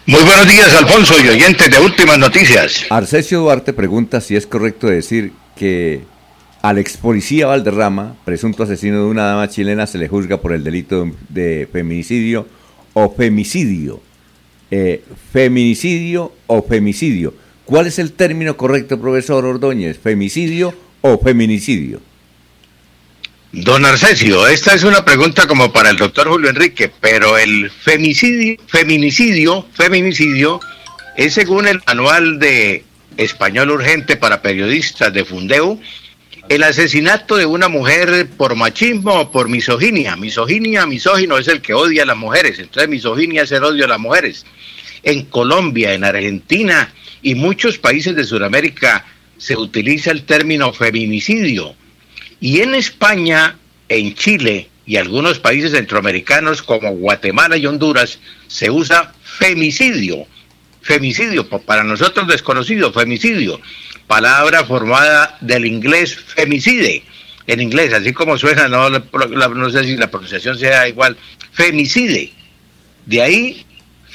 Muy buenos días, Alfonso y oyentes de Últimas Noticias. Arcesio Duarte pregunta si es correcto decir que al ex policía Valderrama, presunto asesino de una dama chilena, se le juzga por el delito de feminicidio o femicidio. Feminicidio o femicidio. ¿Cuál es el término correcto, profesor Ordóñez? ¿Femicidio o feminicidio? Don Arcesio, esta es una pregunta como para el doctor Julio Enrique, pero el feminicidio es según el manual de Español Urgente para Periodistas de Fundeu, el asesinato de una mujer por machismo o por misoginia. Misógino es el que odia a las mujeres, entonces misoginia es el odio a las mujeres. En Colombia, en Argentina y muchos países de Sudamérica se utiliza el término feminicidio. Y en España, en Chile y algunos países centroamericanos como Guatemala y Honduras se usa femicidio. Femicidio, para nosotros desconocido, femicidio. Palabra formada del inglés femicide. En inglés, así como suena, no sé si la pronunciación sea igual. Femicide. De ahí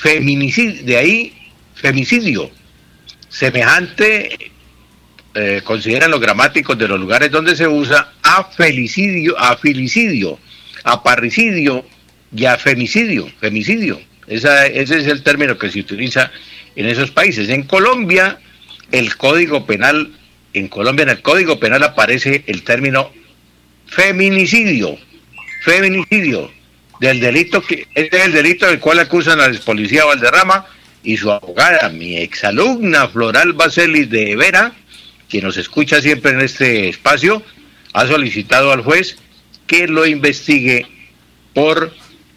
femicidio. Semejante, consideran los gramáticos de los lugares donde se usa, a filicidio, a parricidio y a femicidio. Ese es el término que se utiliza en esos países. En Colombia, en el Código Penal aparece el término feminicidio, del delito este es el delito del cual acusan al policía Valderrama y su abogada, mi exalumna Floral Bacelis de Vera, quien nos escucha siempre en este espacio, ha solicitado al juez que lo investigue por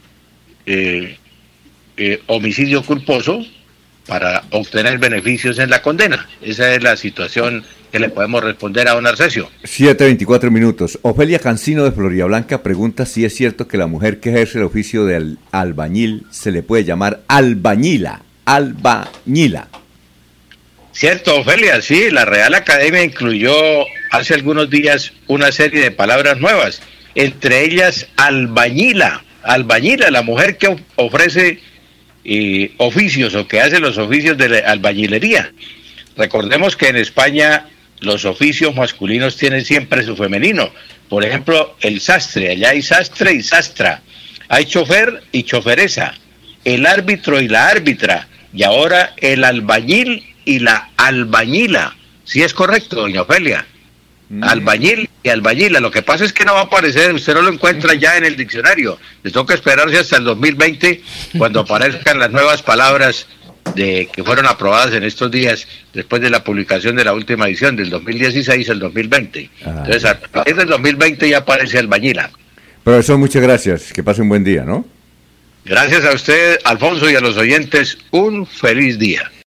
homicidio culposo para obtener beneficios en la condena. Esa es la situación que le podemos responder a don Arcesio. 7:24. Ofelia Cancino de Floridablanca pregunta si es cierto que la mujer que ejerce el oficio de albañil se le puede llamar albañila. Cierto, Ofelia, sí, la Real Academia incluyó hace algunos días una serie de palabras nuevas, entre ellas albañila, la mujer que ofrece oficios o que hace los oficios de albañilería. Recordemos que en España los oficios masculinos tienen siempre su femenino. Por ejemplo, el sastre, allá hay sastre y sastra, hay chofer y choferesa, el árbitro y la árbitra, y ahora el albañil y la albañila. ¿Sí es correcto, doña Ofelia? Albañil y albañila. Lo que pasa es que no va a aparecer, usted no lo encuentra ya en el diccionario. Le toca esperarse hasta el 2020, cuando aparezcan las nuevas palabras que fueron aprobadas en estos días, después de la publicación de la última edición, del 2016 al 2020. Entonces, a partir del 2020 ya aparece albañila. Profesor, muchas gracias. Que pase un buen día, ¿no? Gracias a usted, Alfonso, y a los oyentes, un feliz día.